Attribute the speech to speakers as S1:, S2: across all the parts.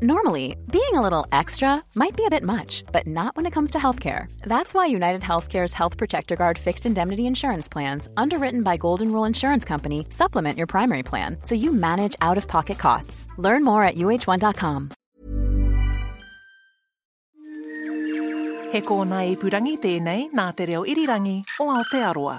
S1: Normally, being a little extra might be a bit much, but not when it comes to healthcare. That's why United Healthcare's Health Protector Guard fixed indemnity insurance plans, underwritten by Golden Rule Insurance Company, supplement your primary plan so you manage out-of-pocket costs. Learn more at uh1.com.
S2: He kōna ipurangi tēnei nā te reo irirangi o Aotearoa.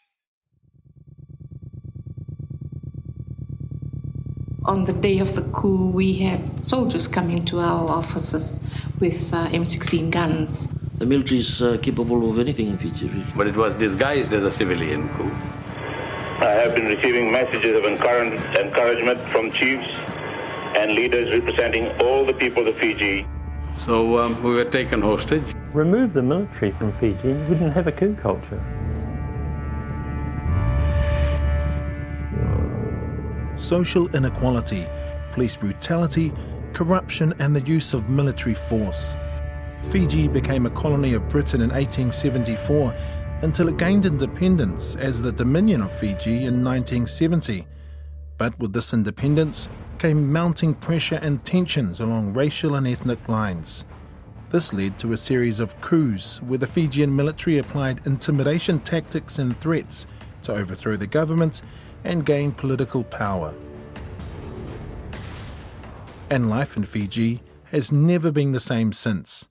S3: On the day of the coup, we had soldiers coming to our offices with M16 guns.
S4: The military is capable of anything in Fiji, really.
S5: But it was disguised as a civilian coup.
S6: I have been receiving messages of encouragement from chiefs and leaders representing all the people of Fiji.
S5: So we were taken hostage.
S7: Remove the military from Fiji and you wouldn't have a coup culture.
S8: Social inequality, police brutality, corruption and the use of military force. Fiji became a colony of Britain in 1874 until it gained independence as the Dominion of Fiji in 1970. But with this independence came mounting pressure and tensions along racial and ethnic lines. This led to a series of coups where the Fijian military applied intimidation tactics and threats to overthrow the government and gain political power. And life in Fiji has never been the same since.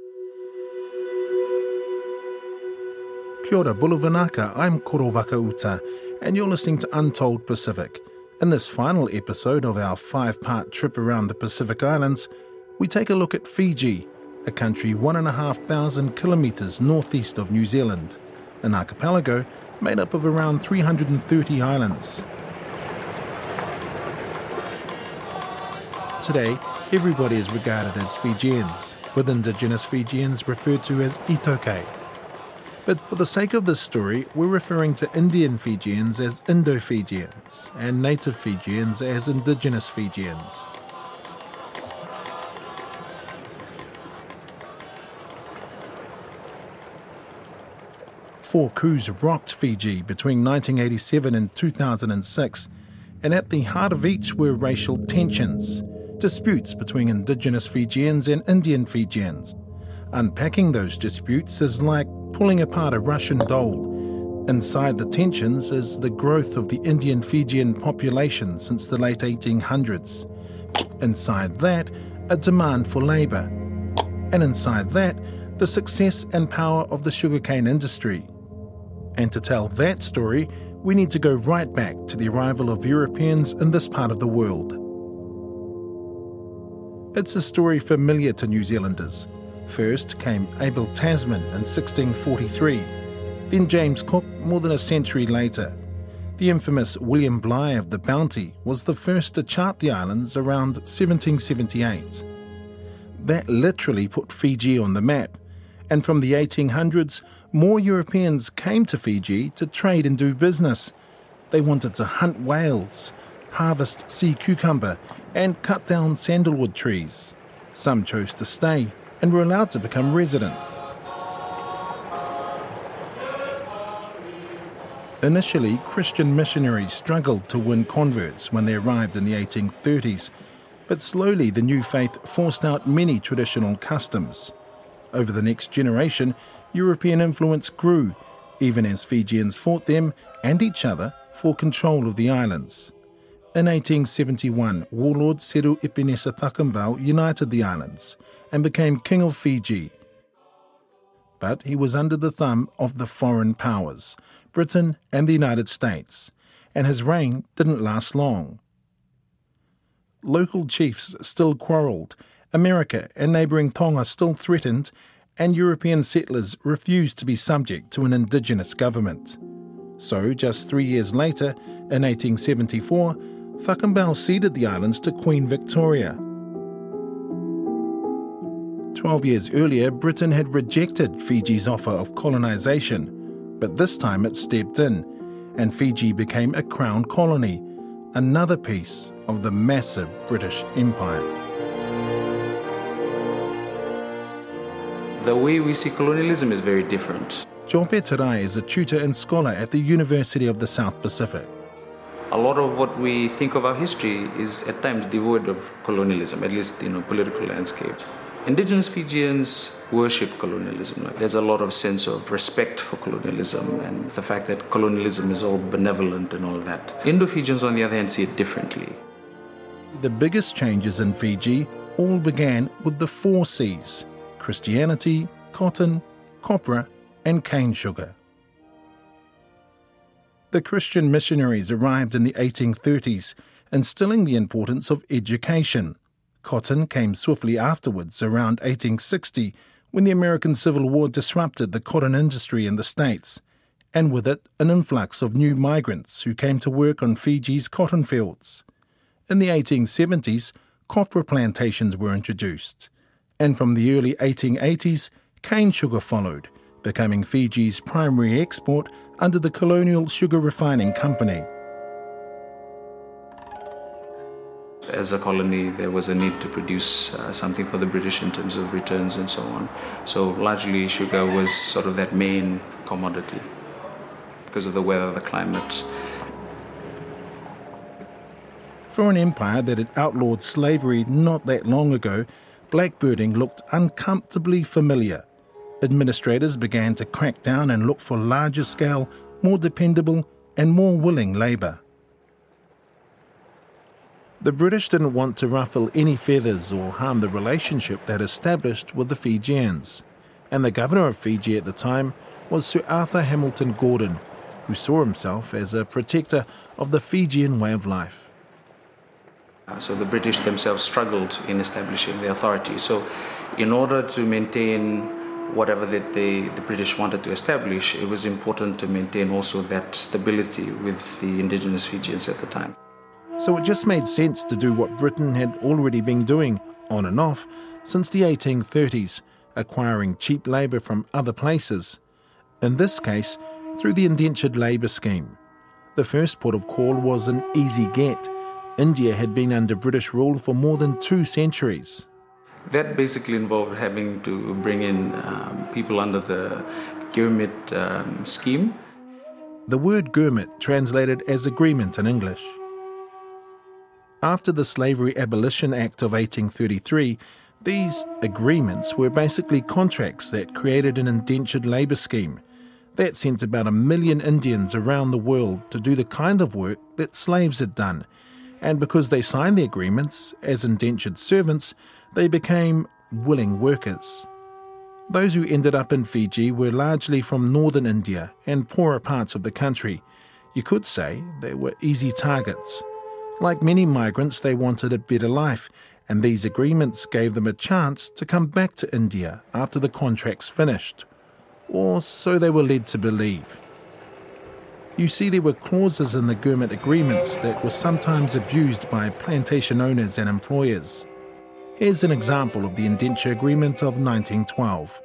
S8: Kia ora, Bulu Vinaka, I'm Koro Vakauta, and you're listening to Untold Pacific. In this final episode of our 5-part trip around the Pacific Islands, we take a look at Fiji, a country 1,500 kilometres northeast of New Zealand, an archipelago made up of around 330 islands. Today, everybody is regarded as Fijians, with indigenous Fijians referred to as Itoke. But for the sake of this story, we're referring to Indian Fijians as Indo-Fijians and native Fijians as indigenous Fijians. Four coups rocked Fiji between 1987 and 2006, and at the heart of each were racial tensions, disputes between indigenous Fijians and Indian Fijians. Unpacking those disputes is like pulling apart a Russian doll. Inside the tensions is the growth of the Indian Fijian population since the late 1800s. Inside that, a demand for labour. And inside that, the success and power of the sugarcane industry. And to tell that story, we need to go right back to the arrival of Europeans in this part of the world. It's a story familiar to New Zealanders. First came Abel Tasman in 1643, then James Cook more than a century later. The infamous William Bligh of the Bounty was the first to chart the islands around 1778. That literally put Fiji on the map, and from the 1800s, more Europeans came to Fiji to trade and do business. They wanted to hunt whales, harvest sea cucumber, and cut down sandalwood trees. Some chose to stay and were allowed to become residents. Initially, Christian missionaries struggled to win converts when they arrived in the 1830s, but slowly the new faith forced out many traditional customs. Over the next generation, European influence grew, even as Fijians fought them and each other for control of the islands. In 1871, warlord Seru Ipinesa Thakambau united the islands and became King of Fiji. But he was under the thumb of the foreign powers, Britain and the United States, and his reign didn't last long. Local chiefs still quarrelled, America and neighbouring Tonga still threatened, and European settlers refused to be subject to an indigenous government. So, just 3 years later, in 1874, Thakambau ceded the islands to Queen Victoria. 12 years earlier, Britain had rejected Fiji's offer of colonisation, but this time it stepped in, and Fiji became a crown colony, another piece of the massive British Empire.
S9: The way we see colonialism is very different.
S8: Jope Tarai is a tutor and scholar at the University of the South Pacific.
S9: A lot of what we think of our history is at times devoid of colonialism, at least in a political landscape. Indigenous Fijians worship colonialism. There's a lot of sense of respect for colonialism and the fact that colonialism is all benevolent and all that. Indo-Fijians, on the other hand, see it differently.
S8: The biggest changes in Fiji all began with the 4 Cs: Christianity, cotton, copra, and cane sugar. The Christian missionaries arrived in the 1830s, instilling the importance of education. Cotton came swiftly afterwards, around 1860, when the American Civil War disrupted the cotton industry in the States, and with it an influx of new migrants who came to work on Fiji's cotton fields. In the 1870s, copra plantations were introduced, and from the early 1880s, cane sugar followed, becoming Fiji's primary export under the Colonial Sugar Refining Company.
S9: As a colony, there was a need to produce something for the British in terms of returns and so on. So largely sugar was sort of that main commodity because of the weather, the climate.
S8: For an empire that had outlawed slavery not that long ago, blackbirding looked uncomfortably familiar. Administrators began to crack down and look for larger scale, more dependable and more willing labour. The British didn't want to ruffle any feathers or harm the relationship they'd established with the Fijians, and the governor of Fiji at the time was Sir Arthur Hamilton Gordon, who saw himself as a protector of the Fijian way of life.
S9: So the British themselves struggled in establishing the authority. So in order to maintain whatever that the British wanted to establish, it was important to maintain also that stability with the indigenous Fijians at the time.
S8: So it just made sense to do what Britain had already been doing, on and off, since the 1830s, acquiring cheap labour from other places. In this case, through the indentured labour scheme. The first port of call was an easy get. India had been under British rule for more than 2 centuries.
S9: That basically involved having to bring in people under the Gurmit scheme.
S8: The word Gurmit translated as agreement in English. After the Slavery Abolition Act of 1833, these agreements were basically contracts that created an indentured labour scheme that sent about 1 million Indians around the world to do the kind of work that slaves had done. And because they signed the agreements as indentured servants, they became willing workers. Those who ended up in Fiji were largely from northern India and poorer parts of the country. You could say they were easy targets. Like many migrants, they wanted a better life, and these agreements gave them a chance to come back to India after the contracts finished. Or so they were led to believe. You see, there were clauses in the Gurmit agreements that were sometimes abused by plantation owners and employers. Here's an example of the indenture agreement of 1912.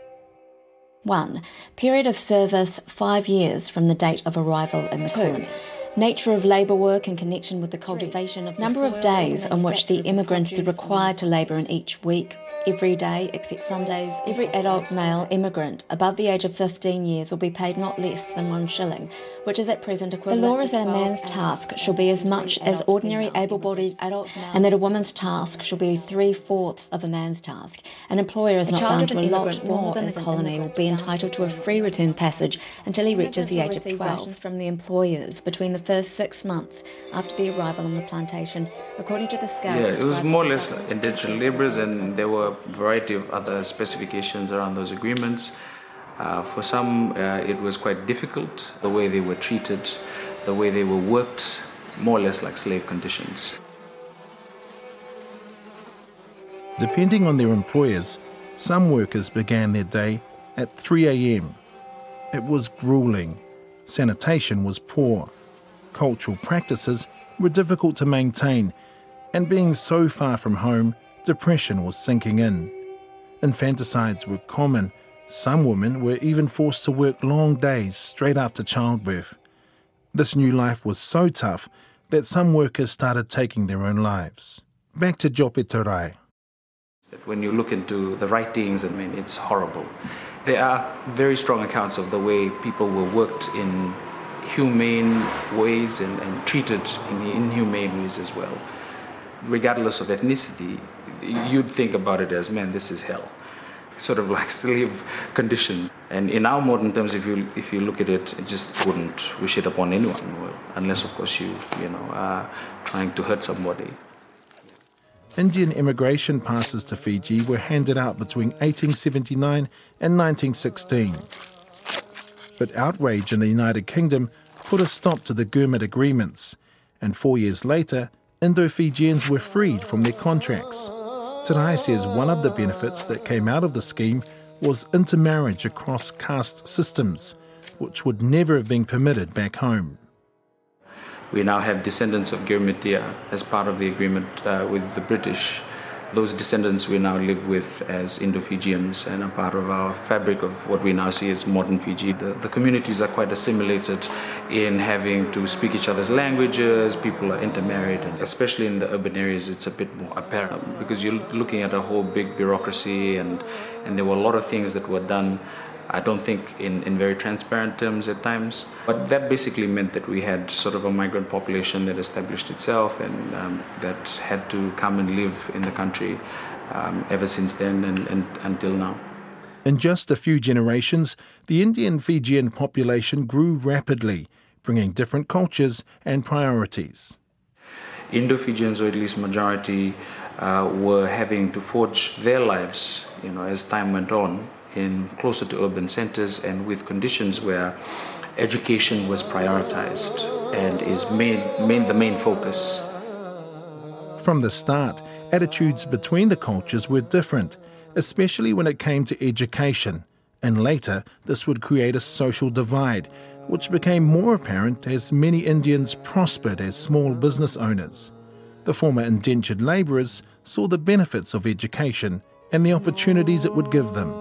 S10: 1. Period of service 5 years from the date of arrival in the colony. Nature of labour work in connection with the cultivation of number of days on which the immigrant is required to labour in each week. Every day, except Sundays, every adult male immigrant above the age of 15 years will be paid not less than 1 shilling, which is at present equivalent. The law is that a man's task shall be as much as ordinary able-bodied adult male, and that a woman's task shall be 3/4 of a man's task. An employer is not bound to allot more in the colony will be entitled to a free return passage until he reaches the age of 12 from the employers between the first 6 months after the arrival on the plantation, according to the scale.
S9: Yeah, it was more or less indentured labourers, and there were a variety of other specifications around those agreements. For some, it was quite difficult, the way they were treated, the way they were worked, more or less like slave conditions.
S8: Depending on their employers, some workers began their day at 3 a.m. It was grueling. Sanitation was poor. Cultural practices were difficult to maintain, and being so far from home, depression was sinking in. Infanticides were common. Some women were even forced to work long days straight after childbirth. This new life was so tough that some workers started taking their own lives. Back to Jope Terai.
S9: When you look into the writings, I mean, it's horrible. There are very strong accounts of the way people were worked in humane ways and treated in inhumane ways as well. Regardless of ethnicity, you'd think about it as, man, this is hell. Sort of like slave conditions. And in our modern terms, if you look at it, it just wouldn't wish it upon anyone, well, unless, of course, you are trying to hurt somebody.
S8: Indian immigration passes to Fiji were handed out between 1879 and 1916. But outrage in the United Kingdom put a stop to the Gurmit agreements, and 4 years later, Indo-Fijians were freed from their contracts. Tarai says one of the benefits that came out of the scheme was intermarriage across caste systems, which would never have been permitted back home.
S9: We now have descendants of Gurmitia as part of the agreement with the British. Those descendants we now live with as Indo-Fijians and are part of our fabric of what we now see as modern Fiji. The communities are quite assimilated in having to speak each other's languages, people are intermarried, and especially in the urban areas it's a bit more apparent because you're looking at a whole big bureaucracy and there were a lot of things that were done, I don't think in very transparent terms at times. But that basically meant that we had sort of a migrant population that established itself and that had to come and live in the country ever since then and until now.
S8: In just a few generations, the Indian Fijian population grew rapidly, bringing different cultures and priorities.
S9: Indo-Fijians, or at least majority, were having to forge their lives, as time went on, in closer to urban centers and with conditions where education was prioritized and is the main focus.
S8: From the start, attitudes between the cultures were different, especially when it came to education, and later this would create a social divide, which became more apparent as many Indians prospered as small business owners. The former indentured labourers saw the benefits of education and the opportunities it would give them.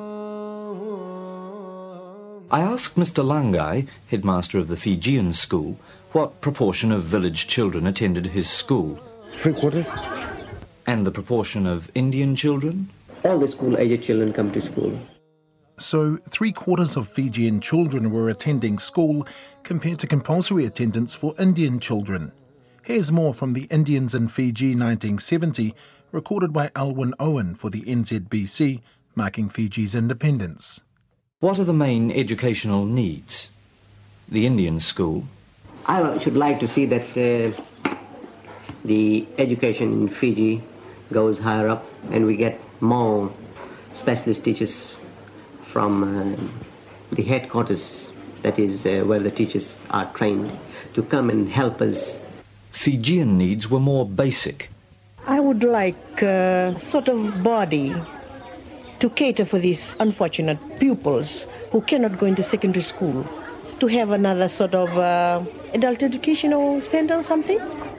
S11: I asked Mr. Langai, headmaster of the Fijian school, what proportion of village children attended his school.
S12: 3/4.
S11: And the proportion of Indian children?
S12: All the school-aged children come to school.
S8: So 3/4 of Fijian children were attending school compared to compulsory attendance for Indian children. Here's more from the Indians in Fiji 1970, recorded by Alwyn Owen for the NZBC, marking Fiji's independence.
S11: What are the main educational needs? The Indian school.
S12: I should like to see that the education in Fiji goes higher up and we get more specialist teachers from the headquarters, that is where the teachers are trained, to come and help us.
S11: Fijian needs were more basic.
S13: I would like a sort of body to cater for these unfortunate pupils who cannot go into secondary school, to have another sort of adult educational center or something.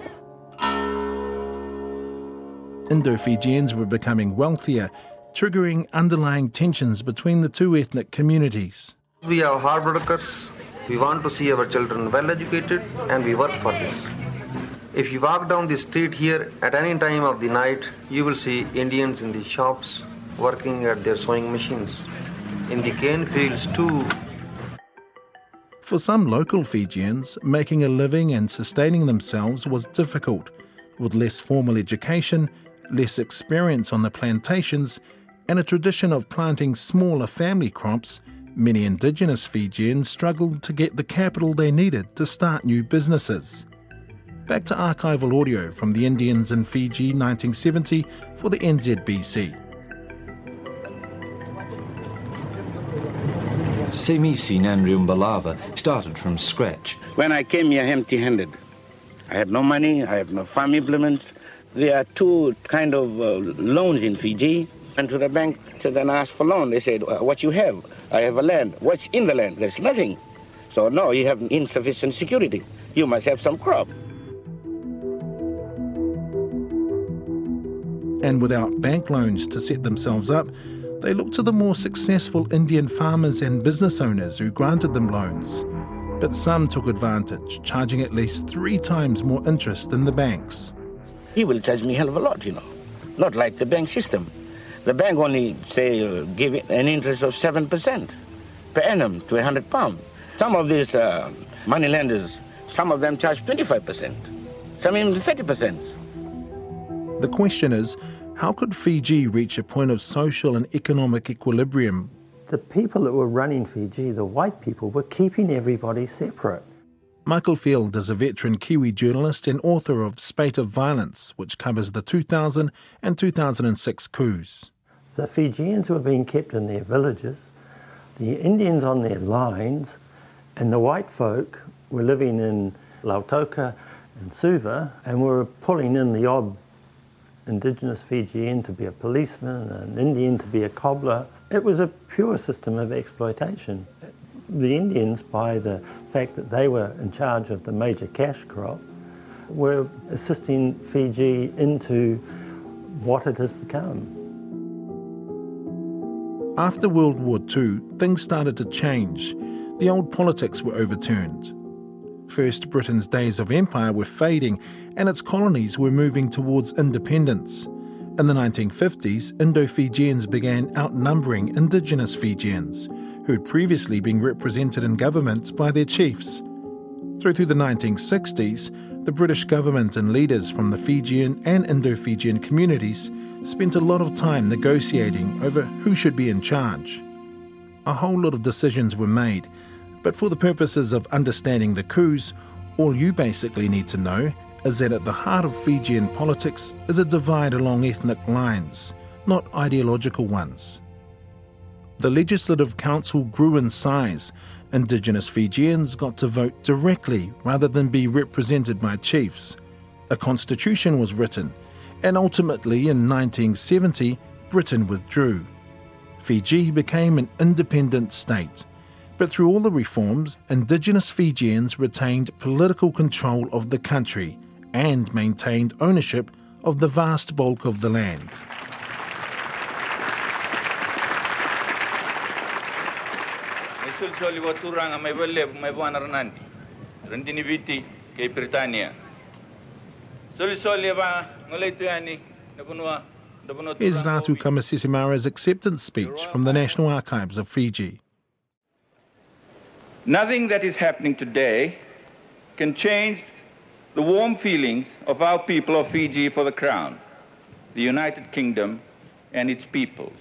S8: Indo-Fijians were becoming wealthier, triggering underlying tensions between the two ethnic communities.
S14: We are hard workers. We want to see our children well educated and we work for this. If you walk down the street here at any time of the night, you will see Indians in the shops working at their sewing machines. In the cane fields too.
S8: For some local Fijians, making a living and sustaining themselves was difficult. With less formal education, less experience on the plantations, and a tradition of planting smaller family crops, many indigenous Fijians struggled to get the capital they needed to start new businesses. Back to archival audio from the Indians in Fiji 1970 for the NZBC.
S11: Semisi Nandriumbalava started from scratch.
S15: When I came here empty-handed, I had no money, I had no farm implements. There are two kind of loans in Fiji. Went to the bank, said, and asked for loan. They said, what you have? I have a land. What's in the land? There's nothing. So no, you have insufficient security. You must have some crop.
S8: And without bank loans to set themselves up, they looked to the more successful Indian farmers and business owners who granted them loans. But some took advantage, charging at least 3 times more interest than the banks.
S15: He will charge me a hell of a lot, not like the bank system. The bank only, say, give an interest of 7% per annum to £100. Some of these Moneylenders, some of them charge 25%, some even 30%.
S8: The question is, how could Fiji reach a point of social and economic equilibrium?
S7: The people that were running Fiji, the white people, were keeping everybody separate.
S8: Michael Field is a veteran Kiwi journalist and author of Spate of Violence, which covers the 2000 and 2006 coups.
S7: The Fijians were being kept in their villages, the Indians on their lines, and the white folk were living in Lautoka and Suva and were pulling in the odd indigenous Fijian to be a policeman, an Indian to be a cobbler. It was a pure system of exploitation. The Indians, by the fact that they were in charge of the major cash crop, were assisting Fiji into what it has become.
S8: After World War II, things started to change. The old politics were overturned. First, Britain's days of empire were fading and its colonies were moving towards independence. In the 1950s, Indo-Fijians began outnumbering indigenous Fijians, who had previously been represented in government by their chiefs. Through to the 1960s, the British government and leaders from the Fijian and Indo-Fijian communities spent a lot of time negotiating over who should be in charge. A whole lot of decisions were made, but for the purposes of understanding the coups, all you basically need to know is that at the heart of Fijian politics is a divide along ethnic lines, not ideological ones. The Legislative Council grew in size. Indigenous Fijians got to vote directly rather than be represented by chiefs. A constitution was written, and ultimately in 1970, Britain withdrew. Fiji became an independent state. But through all the reforms, Indigenous Fijians retained political control of the country and maintained ownership of the vast bulk of the land. Here's Ratu Kamasisimara's acceptance speech from the National Archives of Fiji.
S16: Nothing that is happening today can change the warm feelings of our people of Fiji for the Crown, the United Kingdom, and its peoples.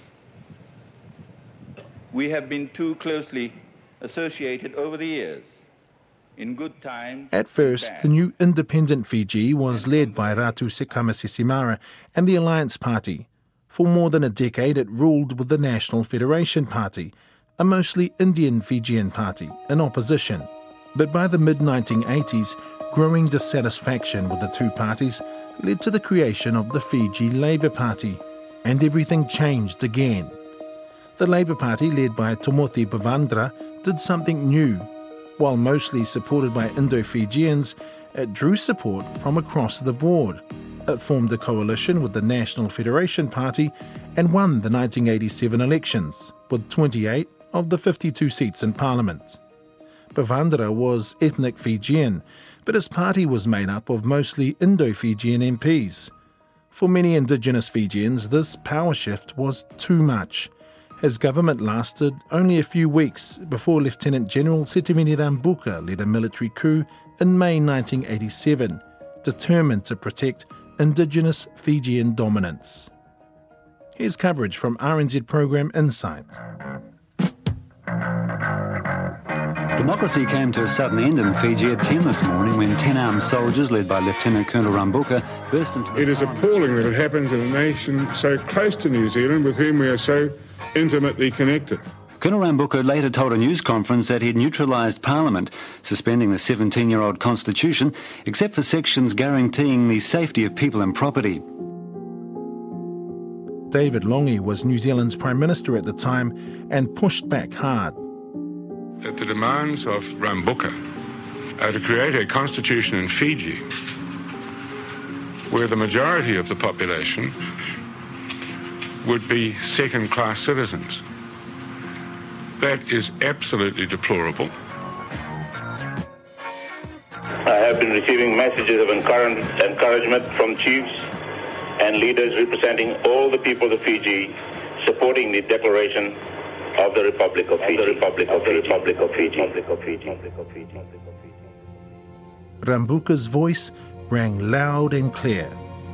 S16: We have been too closely associated over the years. In good times.
S8: At first, the new independent Fiji was led by Ratu Kamasisimara and the Alliance Party. For more than a decade, it ruled with the National Federation Party, a mostly Indian Fijian party, in opposition. But by the mid-1980s, growing dissatisfaction with the two parties led to the creation of the Fiji Labour Party, and everything changed again. The Labour Party, led by Tomothi Bavandra, did something new. While mostly supported by Indo-Fijians, it drew support from across the board. It formed a coalition with the National Federation Party and won the 1987 elections, with 28 of the 52 seats in Parliament. Bavandra was ethnic Fijian, but his party was made up of mostly Indo-Fijian MPs. For many Indigenous Fijians, this power shift was too much. His government lasted only a few weeks before Lieutenant General Sitiveni Rambuka led a military coup in May 1987, determined to protect Indigenous Fijian dominance. Here's coverage from RNZ program Insight.
S17: Democracy came to a sudden end in Fiji at 10 this morning when 10 armed soldiers led by Lieutenant Colonel Rambuka burst into the...
S18: It is appalling that it happens in a nation so close to New Zealand with whom we are so intimately connected.
S17: Colonel Rambuka later told a news conference that he'd neutralised Parliament, suspending the 17-year-old constitution, except for sections guaranteeing the safety of people and property.
S8: David Lange was New Zealand's Prime Minister at the time and pushed back hard.
S18: That the demands of Rambuka are to create a constitution in Fiji where the majority of the population would be second-class citizens. That is absolutely deplorable.
S6: I have been receiving messages of encouragement from chiefs and leaders representing all the people of Fiji supporting the declaration of the Republic of Fiji.
S8: Rambuka's voice rang loud and clear.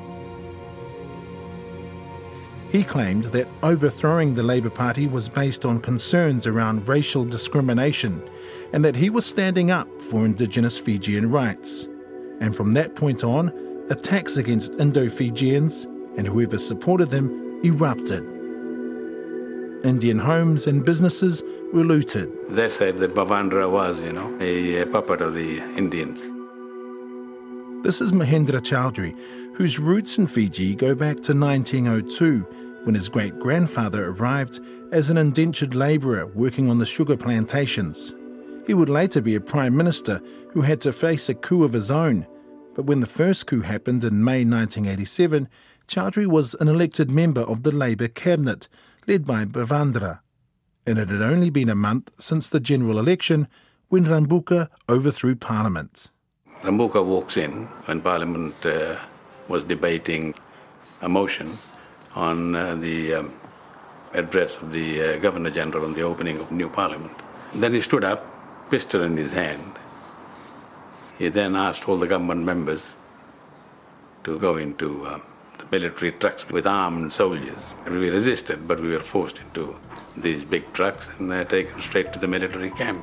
S8: He claimed that overthrowing the Labour Party was based on concerns around racial discrimination and that he was standing up for Indigenous Fijian rights. And from that point on, attacks against Indo-Fijians and whoever supported them erupted. Indian homes and businesses were looted.
S5: They said that Bavandra was, a puppet of the Indians.
S8: This is Mahendra Chowdhury, whose roots in Fiji go back to 1902, when his great-grandfather arrived as an indentured labourer working on the sugar plantations. He would later be a Prime Minister who had to face a coup of his own. But when the first coup happened in May 1987, Chowdhury was an elected member of the Labour cabinet, led by Bavandra. And it had only been a month since the general election when Rambuka overthrew Parliament.
S5: Rambuka walks in when Parliament was debating a motion on the address of the Governor-General on the opening of new Parliament. Then he stood up, pistol in his hand. He then asked all the government members to go into the military trucks with armed soldiers. We resisted, but we were forced into these big trucks and taken straight to the military camp.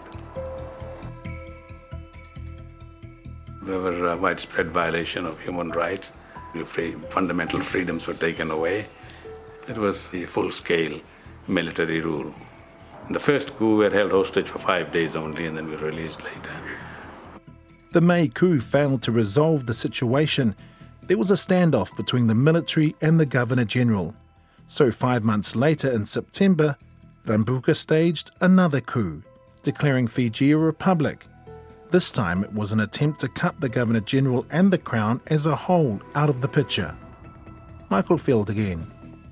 S5: There were a widespread violation of human rights. Fundamental freedoms were taken away. It was the full-scale military rule. In the first coup, we were held hostage for 5 days only, and then we were released later.
S8: The May coup failed to resolve the situation. There was a standoff between the military and the Governor-General. So 5 months later, in September, Rambuka staged another coup, declaring Fiji a republic. This time it was an attempt to cut the Governor-General and the Crown as a whole out of the picture. Michael Field again.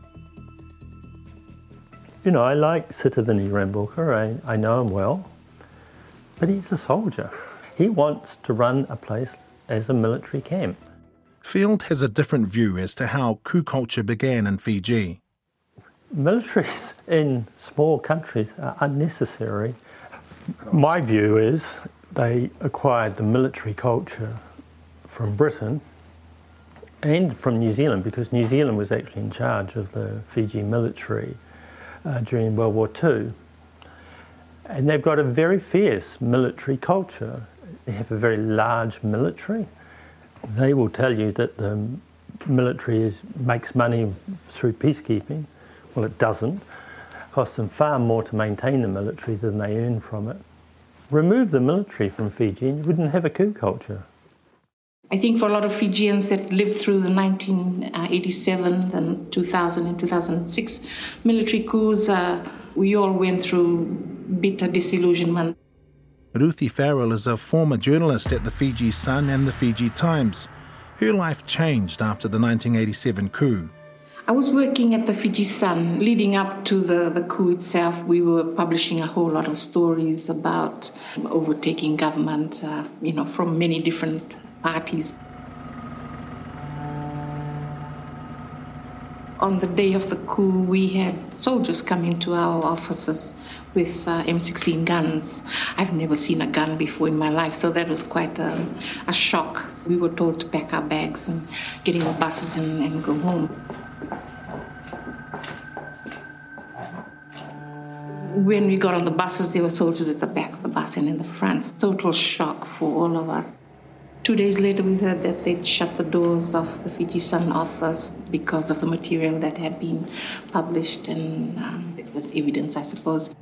S7: I like Sitiveni Rambuka, I know him well, but he's a soldier. He wants to run a place as a military camp.
S8: Field has a different view as to how coup culture began in Fiji.
S7: Militaries in small countries are unnecessary. My view is they acquired the military culture from Britain and from New Zealand, because New Zealand was actually in charge of the Fiji military during World War II. And they've got a very fierce military culture. They have a very large military. They will tell you that the military makes money through peacekeeping. Well, it doesn't. It costs them far more to maintain the military than they earn from it. Remove the military from Fiji and you wouldn't have a coup culture.
S3: I think for a lot of Fijians that lived through the 1987, then 2000 and 2006 military coups, we all went through bitter disillusionment.
S8: Ruthie Farrell is a former journalist at the Fiji Sun and the Fiji Times. Her life changed after the 1987 coup.
S3: I was working at the Fiji Sun. Leading up to the coup itself, we were publishing a whole lot of stories about overtaking government, from many different parties. On the day of the coup, we had soldiers come into our offices with M16 guns. I've never seen a gun before in my life, so that was quite a shock. We were told to pack our bags and get in the buses and go home. When we got on the buses, there were soldiers at the back of the bus and in the front. Total shock for all of us. 2 days later, we heard that they'd shut the doors of the Fiji Sun office because of the material that had been published, and it was evidence, I suppose.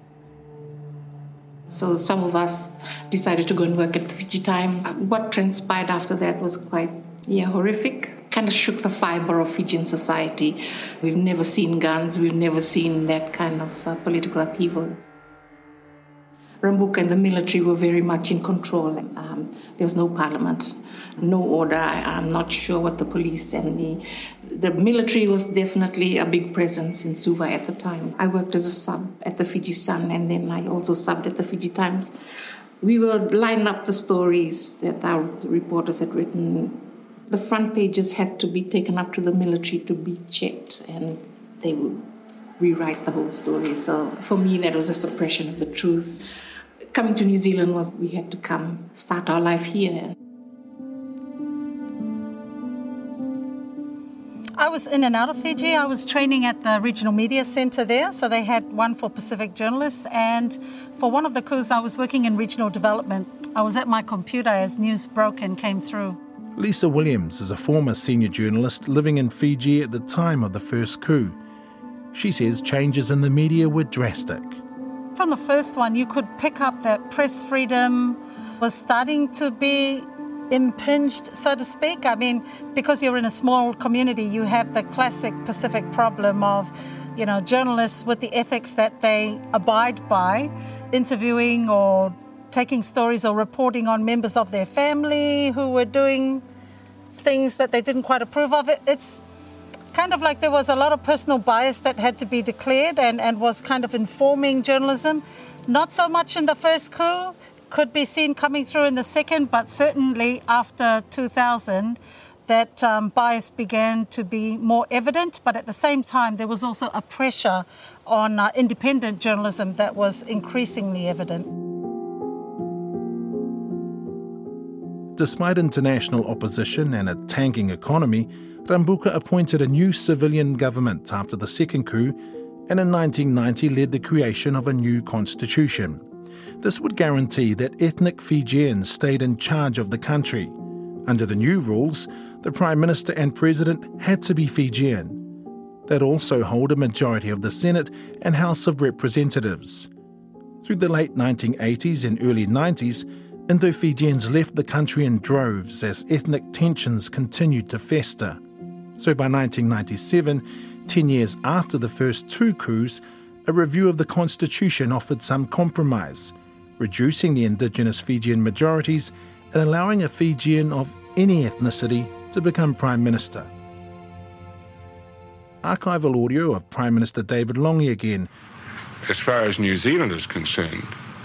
S3: So some of us decided to go and work at the Fiji Times. What transpired after that was quite, horrific. Kind of shook the fibre of Fijian society. We've never seen guns, we've never seen that kind of political upheaval. Rambuka and the military were very much in control. There was no parliament, no order. I'm not sure what the police and the military was definitely a big presence in Suva at the time. I worked as a sub at the Fiji Sun, and then I also subbed at the Fiji Times. We would line up the stories that our reporters had written. The front pages had to be taken up to the military to be checked, and they would rewrite the whole story. So for me, that was a suppression of the truth. Coming to New Zealand we had to come start our life here.
S19: I was in and out of Fiji. I was training at the Regional Media Centre there, so they had one for Pacific journalists, and for one of the coups I was working in regional development. I was at my computer as news broke and came through.
S8: Lisa Williams is a former senior journalist living in Fiji at the time of the first coup. She says changes in the media were drastic.
S19: From the first one, you could pick up that press freedom was starting to be impinged, so to speak. I mean, because you're in a small community, you have the classic Pacific problem of, journalists with the ethics that they abide by, interviewing or taking stories or reporting on members of their family who were doing things that they didn't quite approve of. It's kind of like there was a lot of personal bias that had to be declared and was kind of informing journalism. Not so much in the first coup, could be seen coming through in the second, but certainly after 2000, that bias began to be more evident. But at the same time, there was also a pressure on independent journalism that was increasingly evident.
S8: Despite international opposition and a tanking economy, Rambuka appointed a new civilian government after the second coup, and in 1990 led the creation of a new constitution. This would guarantee that ethnic Fijians stayed in charge of the country. Under the new rules, the Prime Minister and President had to be Fijian. They'd also hold a majority of the Senate and House of Representatives. Through the late 1980s and early 90s, Indo-Fijians left the country in droves as ethnic tensions continued to fester. So by 1997, 10 years after the first two coups, a review of the constitution offered some compromise, reducing the indigenous Fijian majorities and allowing a Fijian of any ethnicity to become Prime Minister. Archival audio of Prime Minister David Lange again.
S18: As far as New Zealand is concerned,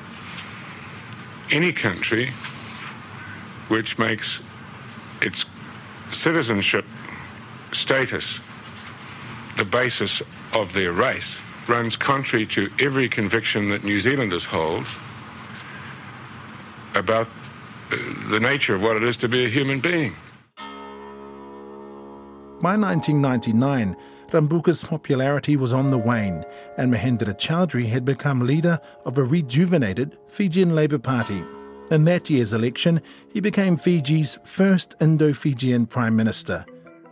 S18: any country which makes its citizenship status the basis of their race runs contrary to every conviction that New Zealanders hold about the nature of what it is to be a human being.
S8: By 1999, Rambuka's popularity was on the wane, and Mahendra Chaudhry had become leader of a rejuvenated Fijian Labour Party. In that year's election, he became Fiji's first Indo-Fijian Prime Minister.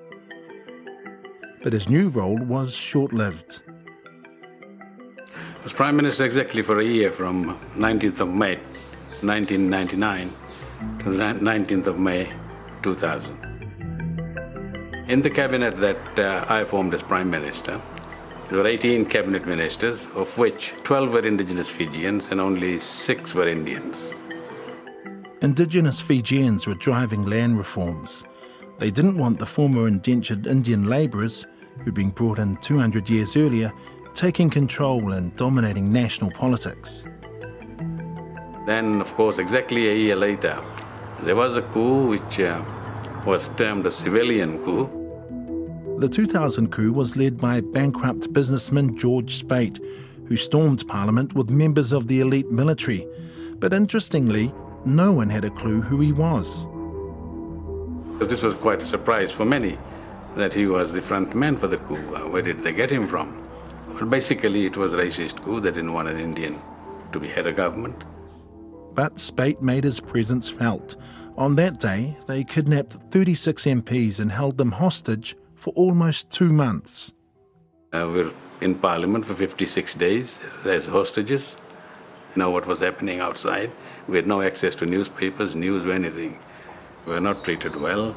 S8: But his new role was short-lived.
S5: I was Prime Minister exactly for a year, from 19th of May 1999 to 19th of May 2000. In the cabinet that I formed as Prime Minister, there were 18 cabinet ministers, of which 12 were indigenous Fijians and only 6 were Indians.
S8: Indigenous Fijians were driving land reforms. They didn't want the former indentured Indian labourers, who'd been brought in 200 years earlier, taking control and dominating national politics.
S5: Then, of course, exactly a year later, there was a coup which was termed a civilian coup.
S8: The 2000 coup was led by bankrupt businessman George Speight, who stormed Parliament with members of the elite military. But interestingly, no one had a clue who he was.
S5: This was quite a surprise for many, that he was the front man for the coup. Where did they get him from? Well, basically, it was a racist coup. They didn't want an Indian to be head of government.
S8: But Speight made his presence felt. On that day, they kidnapped 36 MPs and held them hostage for almost 2 months.
S5: We're in Parliament for 56 days as hostages. You know what was happening outside. We had no access to newspapers, news, or anything. We were not treated well.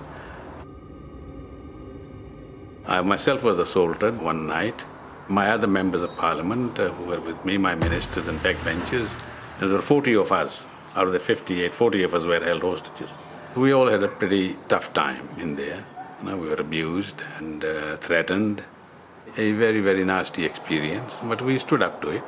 S5: I myself was assaulted one night. My other members of Parliament who were with me, my ministers and backbenchers, there were 40 of us. Out of the 58, 40 of us were held hostages. We all had a pretty tough time in there. We were abused and threatened. A very, very nasty experience, but we stood up to it.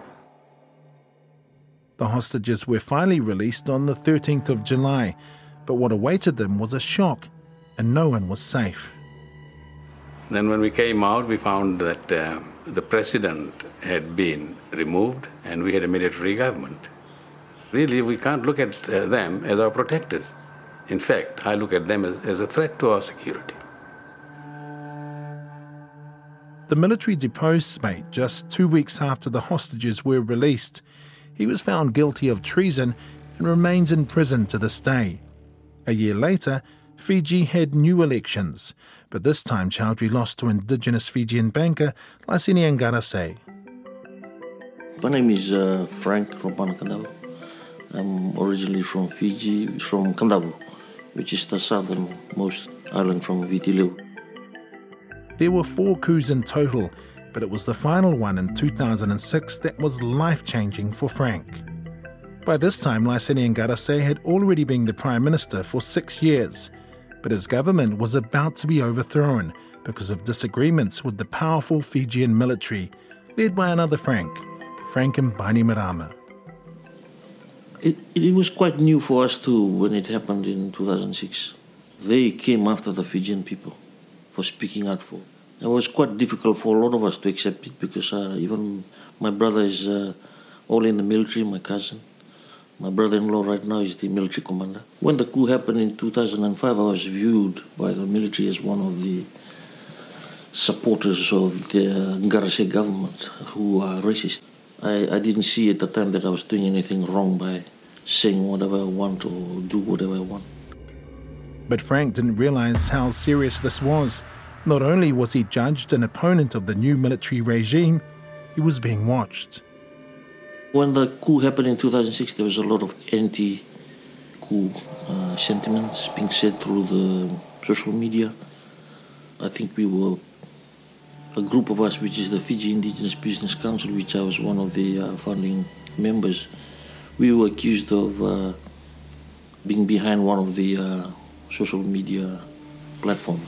S8: The hostages were finally released on the 13th of July, but what awaited them was a shock, and no one was safe.
S5: Then when we came out, we found that the president had been removed and we had a military government. Really, we can't look at them as our protectors. In fact, I look at them as a threat to our security.
S8: The military deposed Spate just 2 weeks after the hostages were released. He was found guilty of treason and remains in prison to this day. A year later, Fiji had new elections, but this time Chowdhury lost to indigenous Fijian banker Laisenia Ngarase.
S4: My name is Frank Ropana Kandavu. I'm originally from Fiji, from Kandavu, which is the southernmost island from Viti Levu.
S8: There were 4 coups in total, but it was the final one in 2006 that was life-changing for Frank. By this time, Laisenia Ngarase had already been the Prime Minister for 6 years, but his government was about to be overthrown because of disagreements with the powerful Fijian military, led by another Frank Bainimarama.
S4: It was quite new for us too when it happened in 2006. They came after the Fijian people for speaking out for. It was quite difficult for a lot of us to accept it because even my brother is all in the military, my cousin. My brother-in-law right now is the military commander. When the coup happened in 2005, I was viewed by the military as one of the supporters of the Ngarase government who are racist. I didn't see at the time that I was doing anything wrong by saying whatever I want or do whatever I want.
S8: But Frank didn't realise how serious this was. Not only was he judged an opponent of the new military regime, he was being watched.
S4: When the coup happened in 2006, there was a lot of anti-coup sentiments being said through the social media. I think we were a group of us, which is the Fiji Indigenous Business Council, which I was one of the founding members. We were accused of being behind one of the social media platforms.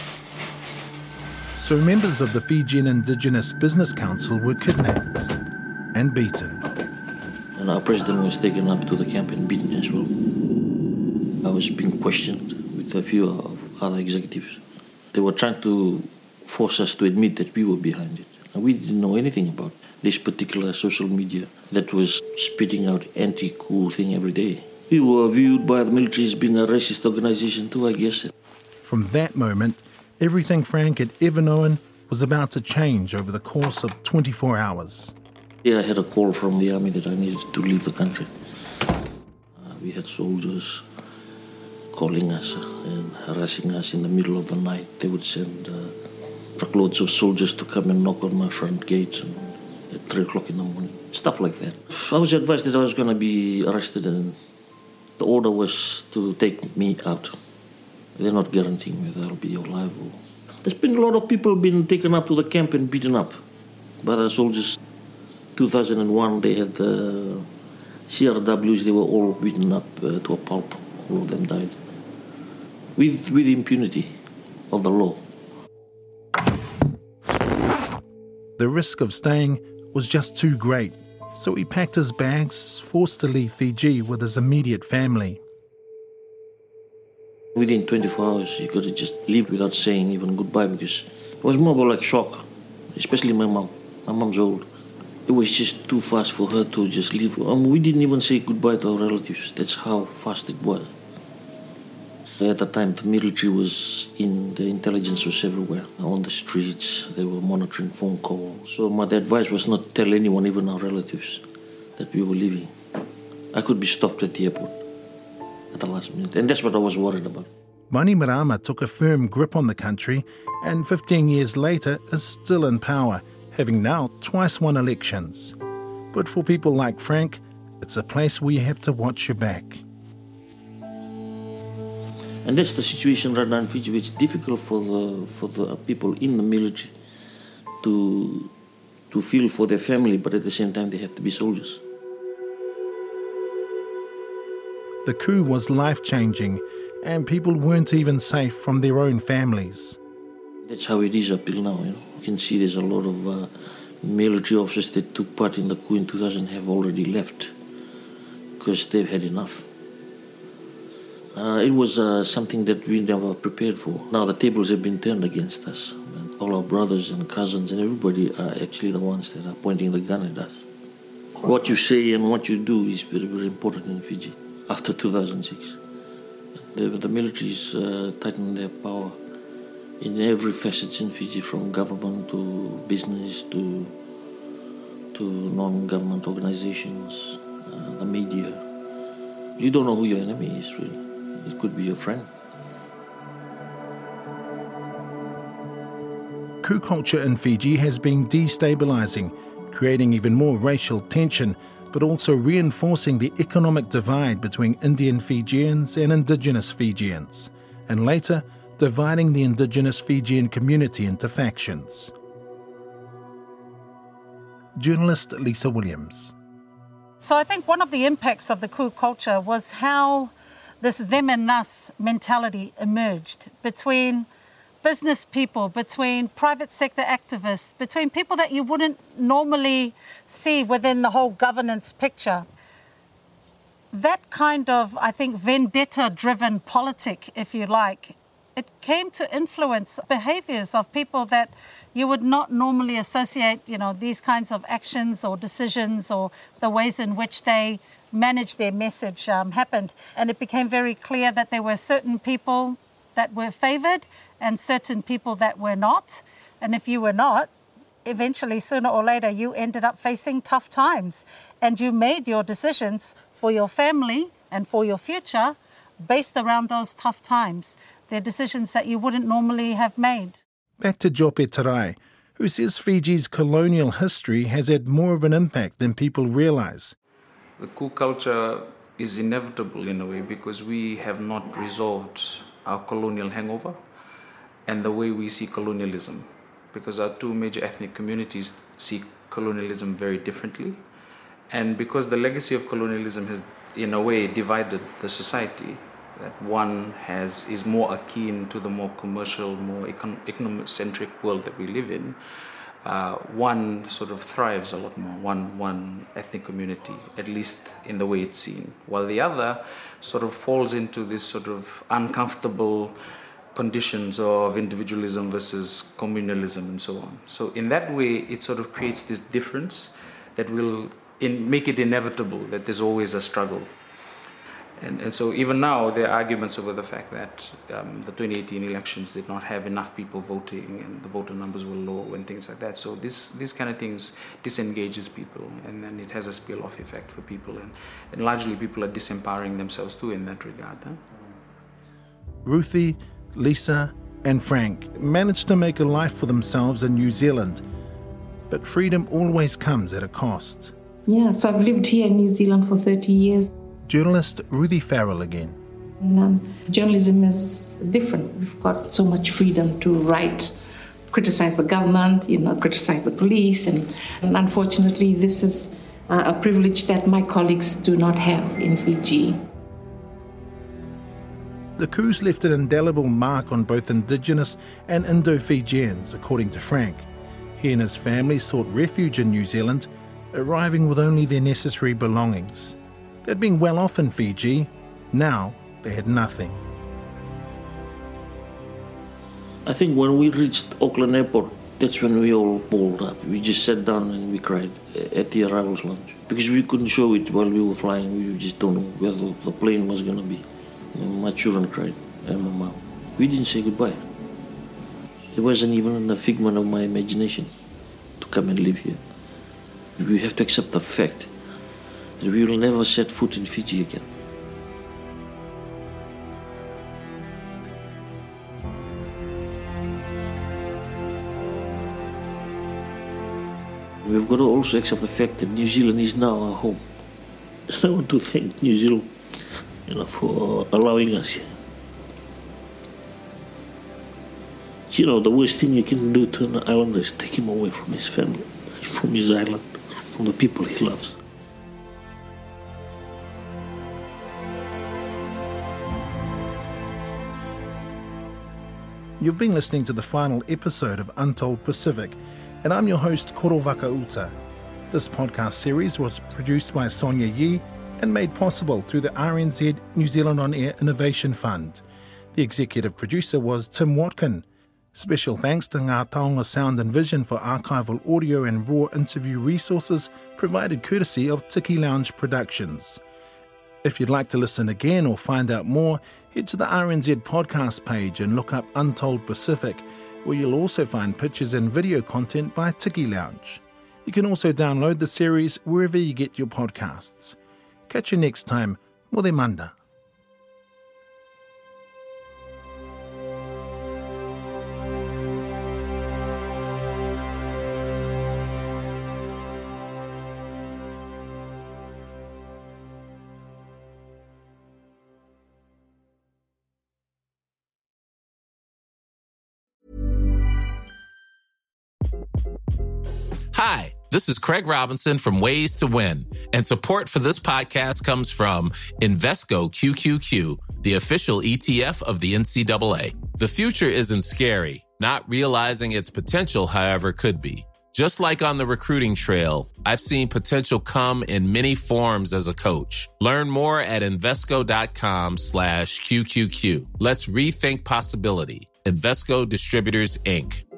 S8: So members of the Fijian Indigenous Business Council were kidnapped and beaten.
S4: And our president was taken up to the camp and beaten as well. I was being questioned with a few other executives. They were trying to force us to admit that we were behind it. And we didn't know anything about this particular social media that was spitting out anti-coup thing every day. We were viewed by the military as being a racist organization too, I guess.
S8: From that moment, everything Frank had ever known was about to change over the course of 24 hours.
S4: Yeah, I had a call from the army that I needed to leave the country. We had soldiers calling us and harassing us in the middle of the night. They would send truckloads of soldiers to come and knock on my front gate at 3 o'clock in the morning. Stuff like that. I was advised that I was going to be arrested and the order was to take me out. They're not guaranteeing whether I'll be alive or... There's been a lot of people been taken up to the camp and beaten up by the soldiers. 2001, they had the CRWs, they were all beaten up to a pulp. All of them died. With impunity of the law.
S8: The risk of staying was just too great, so he packed his bags, forced to leave Fiji with his immediate family.
S4: Within 24 hours, you got to just leave without saying even goodbye because it was more like shock, especially my mom. My mom's old. It was just too fast for her to just leave. We didn't even say goodbye to our relatives. That's how fast it was. At the time, the military was in, the intelligence was everywhere. On the streets, they were monitoring phone calls. So my advice was not to tell anyone, even our relatives, that we were leaving. I could be stopped at the airport at the last minute. And that's what I was worried about.
S8: Bainimarama took a firm grip on the country and 15 years later is still in power, having now twice won elections. But for people like Frank, it's a place where you have to watch your back.
S4: And that's the situation right now in Fiji. It's difficult for the people in the military to feel for their family, but at the same time they have to be soldiers.
S8: The coup was life-changing, and people weren't even safe from their own families.
S4: That's how it is up till now. You can see there's a lot of military officers that took part in the coup in 2000 have already left because they've had enough. It was something that we never prepared for. Now the tables have been turned against us. And all our brothers and cousins and everybody are actually the ones that are pointing the gun at us. What you say and what you do is very, very important in Fiji after 2006. The military's tightened their power in every facet in Fiji, from government to business to non-government organizations, the media. You don't know who your enemy is, really. It could be your friend.
S8: Coup culture in Fiji has been destabilising, creating even more racial tension, but also reinforcing the economic divide between Indian Fijians and indigenous Fijians, and later dividing the indigenous Fijian community into factions. Journalist Lisa Williams.
S19: So I think one of the impacts of the coup culture was how this them and us mentality emerged between business people, between private sector activists, between people that you wouldn't normally see within the whole governance picture. That kind of, I think, vendetta-driven politic, if you like, it came to influence behaviours of people that you would not normally associate, these kinds of actions or decisions or the ways in which they managed their message happened. And it became very clear that there were certain people that were favoured and certain people that were not. And if you were not, eventually, sooner or later, you ended up facing tough times. And you made your decisions for your family and for your future based around those tough times. They're decisions that you wouldn't normally have made.
S8: Back to Jope Tarai, who says Fiji's colonial history has had more of an impact than people realise.
S9: The coup culture is inevitable in a way because we have not resolved our colonial hangover and the way we see colonialism, because our two major ethnic communities see colonialism very differently, and because the legacy of colonialism has in a way divided the society, that one is more akin to the more commercial, more economic-centric world that we live in. One sort of thrives a lot more, one ethnic community, at least in the way it's seen, while the other sort of falls into this sort of uncomfortable conditions of individualism versus communalism and so on. So in that way, it sort of creates this difference that will make it inevitable that there's always a struggle. And so even now, there are arguments over the fact that the 2018 elections did not have enough people voting and the voter numbers were low and things like that. So these kind of things disengages people, and then it has a spill-off effect for people. And largely people are disempowering themselves too in that regard. Huh?
S8: Ruthie, Lisa and Frank managed to make a life for themselves in New Zealand, but freedom always comes at a cost.
S3: Yeah, so I've lived here in New Zealand for 30 years.
S8: Journalist Ruthie Farrell again.
S3: And, journalism is different. We've got so much freedom to write, criticize the government, criticize the police, and unfortunately this is a privilege that my colleagues do not have in Fiji.
S8: The coups left an indelible mark on both Indigenous and Indo-Fijians, according to Frank. He and his family sought refuge in New Zealand, arriving with only their necessary belongings. They'd been well off in Fiji. Now they had nothing.
S4: I think when we reached Auckland Airport, that's when we all balled up. We just sat down and we cried at the arrivals lounge. Because we couldn't show it while we were flying. We just don't know where the plane was going to be. My children cried, and my mom. We didn't say goodbye. It wasn't even a figment of my imagination to come and live here. We have to accept the fact that we will never set foot in Fiji again. We've got to also accept the fact that New Zealand is now our home. I want to thank New Zealand, for allowing us here. The worst thing you can do to an islander is take him away from his family, from his island, from the people he loves.
S8: You've been listening to the final episode of Untold Pacific, and I'm your host, Koro Vakauta. This podcast series was produced by Sonia Yee and made possible through the RNZ New Zealand On Air Innovation Fund. The executive producer was Tim Watkin. Special thanks to Ngā Taonga Sound and Vision for archival audio and raw interview resources provided courtesy of Tiki Lounge Productions. If you'd like to listen again or find out more, Head to the RNZ podcast page and look up Untold Pacific, where you'll also find pictures and video content by Tiki Lounge. You can also download the series wherever you get your podcasts. Catch you next time. Mō manda.
S20: Hi, this is Craig Robinson from Ways to Win, and support for this podcast comes from Invesco QQQ, the official ETF of the NCAA. The future isn't scary. Not realizing its potential, however, could be. Just like on the recruiting trail, I've seen potential come in many forms as a coach. Learn more at Invesco.com/QQQ. Let's rethink possibility. Invesco Distributors, Inc.